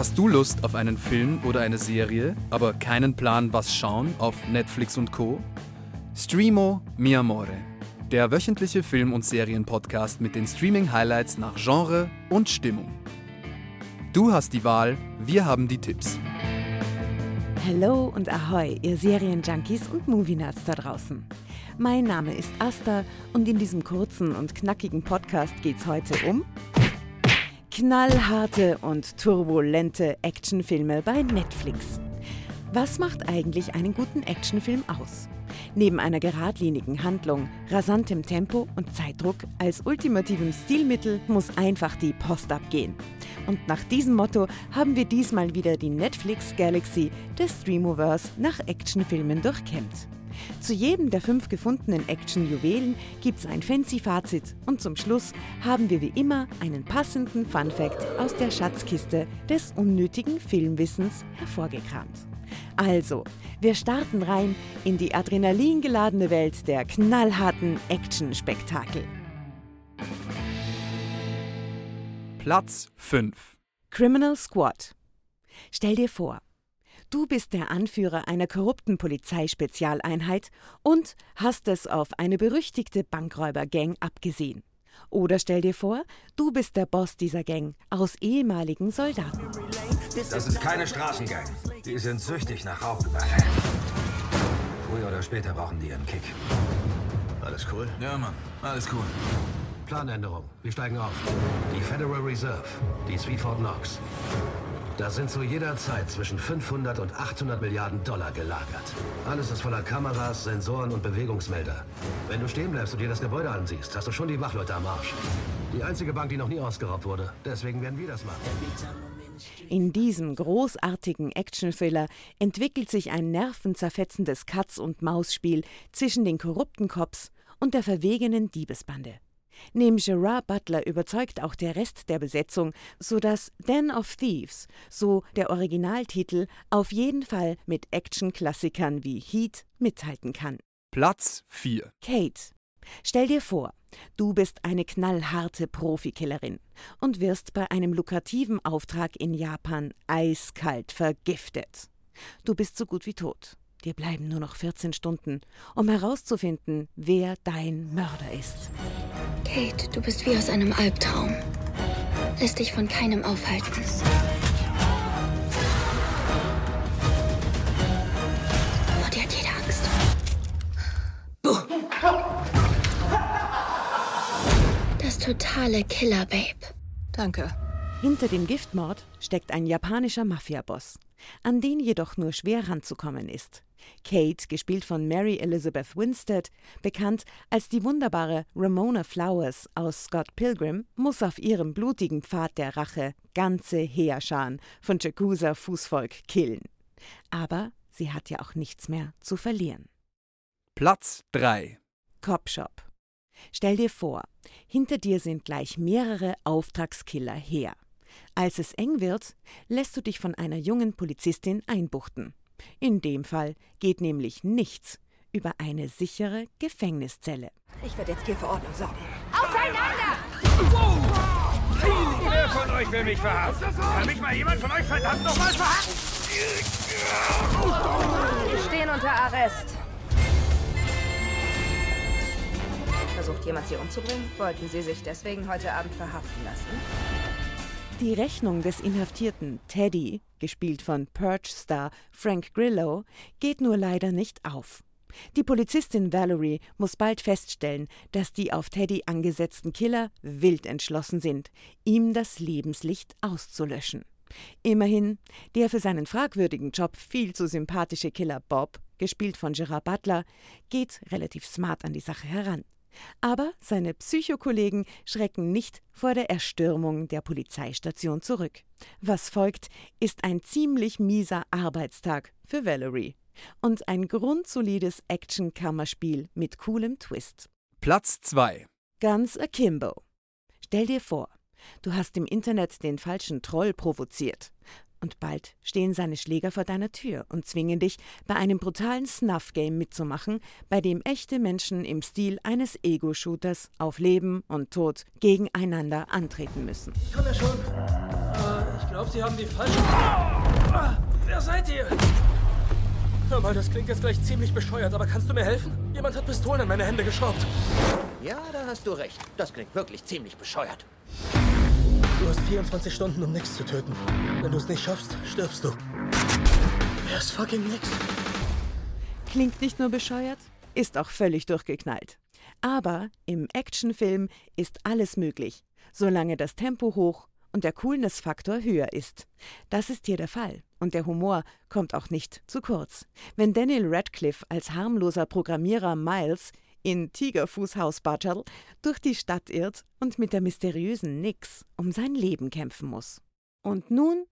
Hast du Lust auf einen Film oder eine Serie, aber keinen Plan, was schauen auf Netflix und Co.? Streamo Mi Amore, der wöchentliche Film- und Serienpodcast mit den Streaming-Highlights nach Genre und Stimmung. Du hast die Wahl, wir haben die Tipps. Hello und Ahoi, ihr Serienjunkies und Movie-Nerds da draußen. Mein Name ist Asta und in diesem kurzen und knackigen Podcast geht's heute um knallharte und turbulente Actionfilme bei Netflix. Was macht eigentlich einen guten Actionfilm aus? Neben einer geradlinigen Handlung, rasantem Tempo und Zeitdruck als ultimativem Stilmittel muss einfach die Post abgehen. Und nach diesem Motto haben wir diesmal wieder die Netflix Galaxy des Streamoverse nach Actionfilmen durchkämmt. Zu jedem der 5 gefundenen Action-Juwelen gibt's ein fancy Fazit und zum Schluss haben wir wie immer einen passenden Funfact aus der Schatzkiste des unnötigen Filmwissens hervorgekramt. Also, wir starten rein in die adrenalingeladene Welt der knallharten Action-Spektakel. Platz 5. Criminal Squad. Stell dir vor, du bist der Anführer einer korrupten Polizeispezialeinheit und hast es auf eine berüchtigte Bankräubergang abgesehen. Oder stell dir vor, du bist der Boss dieser Gang aus ehemaligen Soldaten. Das ist keine Straßengang. Die sind süchtig nach Raubüberfällen. Früher oder später brauchen die ihren Kick. Alles cool? Ja, Mann. Alles cool. Planänderung. Wir steigen auf. Die Federal Reserve. Die ist wie Fort Knox. Da sind zu jeder Zeit zwischen 500 und 800 Milliarden Dollar gelagert. Alles ist voller Kameras, Sensoren und Bewegungsmelder. Wenn du stehen bleibst und dir das Gebäude ansiehst, hast du schon die Wachleute am Arsch. Die einzige Bank, die noch nie ausgeraubt wurde. Deswegen werden wir das machen. In diesem großartigen Action-Thriller entwickelt sich ein nervenzerfetzendes Katz-und-Maus-Spiel zwischen den korrupten Cops und der verwegenen Diebesbande. Neben Gerard Butler überzeugt auch der Rest der Besetzung, sodass Den of Thieves, so der Originaltitel, auf jeden Fall mit Action-Klassikern wie Heat mithalten kann. Platz 4. Kate. Stell dir vor, du bist eine knallharte Profikillerin und wirst bei einem lukrativen Auftrag in Japan eiskalt vergiftet. Du bist so gut wie tot. Dir bleiben nur noch 14 Stunden, um herauszufinden, wer dein Mörder ist. Kate, du bist wie aus einem Albtraum. Lässt dich von keinem aufhalten. Vor dir hat jeder Angst. Das totale Killer-Babe. Danke. Hinter dem Giftmord steckt ein japanischer Mafia-Boss, an den jedoch nur schwer ranzukommen ist. Kate, gespielt von Mary Elizabeth Winstead, bekannt als die wunderbare Ramona Flowers aus Scott Pilgrim, muss auf ihrem blutigen Pfad der Rache ganze Heerscharen von Yakuza-Fußvolk killen. Aber sie hat ja auch nichts mehr zu verlieren. Platz 3. Cop Shop. Stell dir vor, hinter dir sind gleich mehrere Auftragskiller her. Als es eng wird, lässt du dich von einer jungen Polizistin einbuchten. In dem Fall geht nämlich nichts über eine sichere Gefängniszelle. Ich werde jetzt hier für Ordnung sorgen. Auseinander! Wer von euch will mich verhaften? Kann mich mal jemand von euch verdammt nochmal verhaften? Sie stehen unter Arrest. Versucht jemand, Sie umzubringen? Wollten Sie sich deswegen heute Abend verhaften lassen? Die Rechnung des Inhaftierten Teddy, gespielt von Purge-Star Frank Grillo, geht nur leider nicht auf. Die Polizistin Valerie muss bald feststellen, dass die auf Teddy angesetzten Killer wild entschlossen sind, ihm das Lebenslicht auszulöschen. Immerhin, der für seinen fragwürdigen Job viel zu sympathische Killer Bob, gespielt von Gerard Butler, geht relativ smart an die Sache heran. Aber seine Psychokollegen schrecken nicht vor der Erstürmung der Polizeistation zurück. Was folgt, ist ein ziemlich mieser Arbeitstag für Valerie und ein grundsolides Action-Kammerspiel mit coolem Twist. Platz 2. Guns Akimbo. Stell dir vor, du hast im Internet den falschen Troll provoziert. Und bald stehen seine Schläger vor deiner Tür und zwingen dich, bei einem brutalen Snuff-Game mitzumachen, bei dem echte Menschen im Stil eines Ego-Shooters auf Leben und Tod gegeneinander antreten müssen. Ich kann das schon. Ich glaube, Sie haben die falsche... Wer seid ihr? Hör mal, das klingt jetzt gleich ziemlich bescheuert, aber kannst du mir helfen? Jemand hat Pistolen in meine Hände geschraubt. Ja, da hast du recht. Das klingt wirklich ziemlich bescheuert. Du hast 24 Stunden, um Nix zu töten. Wenn du es nicht schaffst, stirbst du. Wer ist fucking Nix? Klingt nicht nur bescheuert, ist auch völlig durchgeknallt. Aber im Actionfilm ist alles möglich, solange das Tempo hoch und der Coolness-Faktor höher ist. Das ist hier der Fall. Und der Humor kommt auch nicht zu kurz. Wenn Daniel Radcliffe als harmloser Programmierer Miles in Tigerfuß-Hausbartschal durch die Stadt irrt und mit der mysteriösen Nix um sein Leben kämpfen muss. Und nun...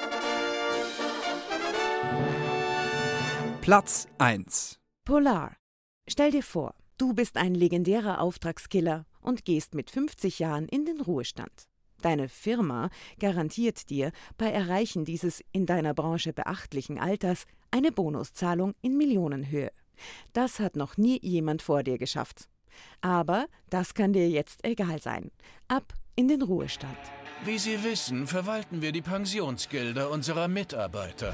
Platz 1. Polar. Stell dir vor, du bist ein legendärer Auftragskiller und gehst mit 50 Jahren in den Ruhestand. Deine Firma garantiert dir bei Erreichen dieses in deiner Branche beachtlichen Alters eine Bonuszahlung in Millionenhöhe. Das hat noch nie jemand vor dir geschafft. Aber das kann dir jetzt egal sein. Ab in den Ruhestand. Wie Sie wissen, verwalten wir die Pensionsgelder unserer Mitarbeiter.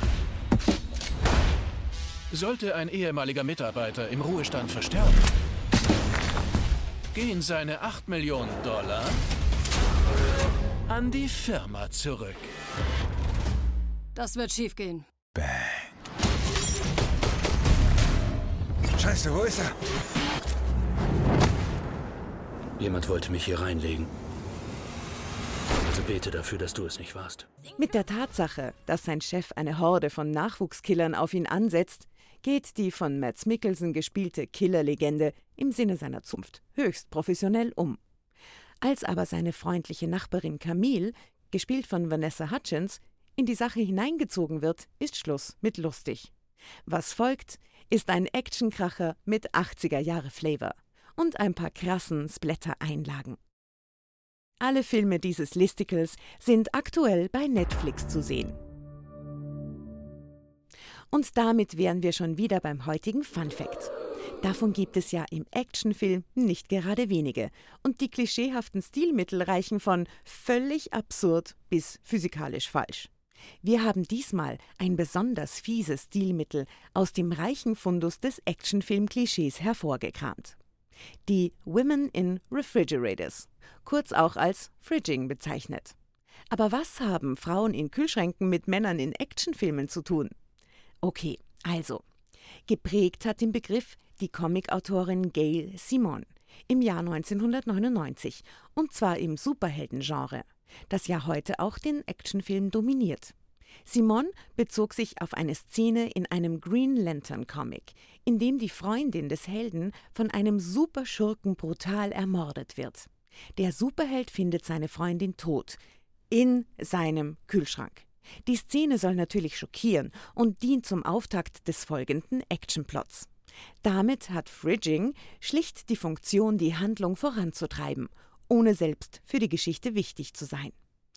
Sollte ein ehemaliger Mitarbeiter im Ruhestand versterben, gehen seine 8 Millionen Dollar an die Firma zurück. Das wird schief gehen. Bang. Scheiße, wo ist er? Jemand wollte mich hier reinlegen. Also bete dafür, dass du es nicht warst. Mit der Tatsache, dass sein Chef eine Horde von Nachwuchskillern auf ihn ansetzt, geht die von Mads Mikkelsen gespielte Killerlegende im Sinne seiner Zunft höchst professionell um. Als aber seine freundliche Nachbarin Camille, gespielt von Vanessa Hudgens, in die Sache hineingezogen wird, ist Schluss mit lustig. Was folgt, ist ein Actionkracher mit 80er-Jahre-Flavor und ein paar krassen Splatter-Einlagen. Alle Filme dieses Listicles sind aktuell bei Netflix zu sehen. Und damit wären wir schon wieder beim heutigen Fun-Fact. Davon gibt es ja im Actionfilm nicht gerade wenige. Und die klischeehaften Stilmittel reichen von völlig absurd bis physikalisch falsch. Wir haben diesmal ein besonders fieses Stilmittel aus dem reichen Fundus des Actionfilm-Klischees hervorgekramt. Die Women in Refrigerators, kurz auch als Fridging bezeichnet. Aber was haben Frauen in Kühlschränken mit Männern in Actionfilmen zu tun? Okay, also, geprägt hat den Begriff die Comicautorin Gail Simone im Jahr 1999, und zwar im Superheldengenre, das ja heute auch den Actionfilm dominiert. Simone bezog sich auf eine Szene in einem Green Lantern Comic, in dem die Freundin des Helden von einem Superschurken brutal ermordet wird. Der Superheld findet seine Freundin tot, in seinem Kühlschrank. Die Szene soll natürlich schockieren und dient zum Auftakt des folgenden Actionplots. Damit hat Fridging schlicht die Funktion, die Handlung voranzutreiben, ohne selbst für die Geschichte wichtig zu sein.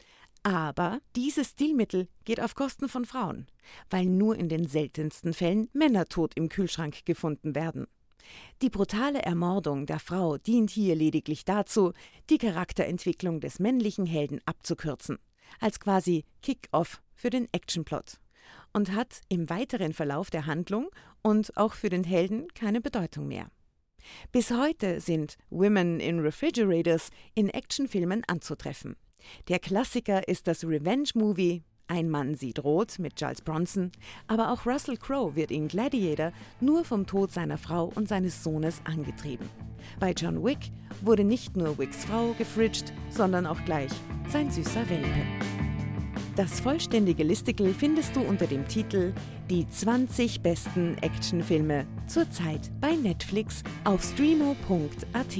Aber dieses Stilmittel geht auf Kosten von Frauen, weil nur in den seltensten Fällen Männer tot im Kühlschrank gefunden werden. Die brutale Ermordung der Frau dient hier lediglich dazu, die Charakterentwicklung des männlichen Helden abzukürzen, als quasi Kick-off für den Actionplot, und hat im weiteren Verlauf der Handlung und auch für den Helden keine Bedeutung mehr. Bis heute sind Women in Refrigerators in Actionfilmen anzutreffen. Der Klassiker ist das Revenge-Movie Ein Mann sieht rot mit Charles Bronson, aber auch Russell Crowe wird in Gladiator nur vom Tod seiner Frau und seines Sohnes angetrieben. Bei John Wick wurde nicht nur Wicks Frau gefridged, sondern auch gleich sein süßer Welpe. Das vollständige Listicle findest du unter dem Titel Die 20 besten Actionfilme zurzeit bei Netflix auf streamo.at.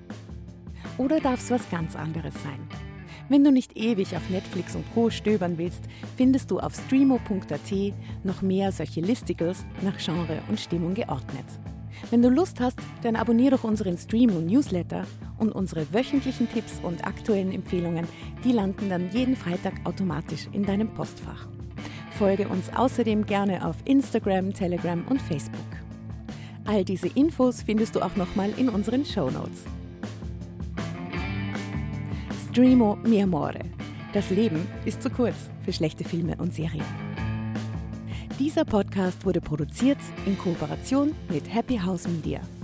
Oder darf es was ganz anderes sein? Wenn du nicht ewig auf Netflix und Co. stöbern willst, findest du auf streamo.at noch mehr solche Listicles nach Genre und Stimmung geordnet. Wenn du Lust hast, dann abonniere doch unseren Streamo-Newsletter und unsere wöchentlichen Tipps und aktuellen Empfehlungen, die landen dann jeden Freitag automatisch in deinem Postfach. Folge uns außerdem gerne auf Instagram, Telegram und Facebook. All diese Infos findest du auch nochmal in unseren Shownotes. Streamo Mi Amore, Das Leben ist zu kurz für schlechte Filme und Serien. Dieser Podcast wurde produziert in Kooperation mit Happy House Media.